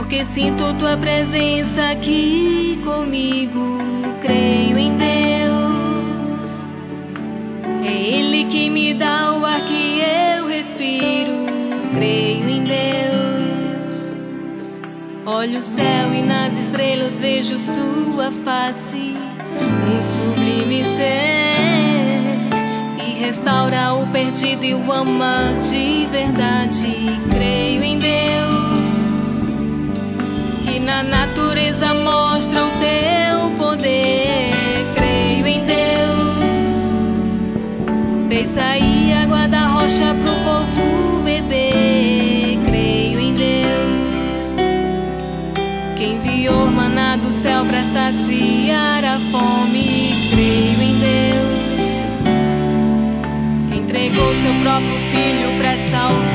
porque sinto tua presença aqui comigo. Creio em Deus, é Ele que me dá o ar que eu respiro. Creio em Deus, olho o céu e nas estrelas vejo sua face, um sublime ser, e restaura o perdido e o ama de verdade. Creio em Deus, que na natureza mostra o teu poder. Creio em Deus, fez sair água da rocha pro povo beber. Creio em Deus, que enviou maná do céu pra saciar a fome. Creio em Deus, que entregou seu próprio filho pra salvar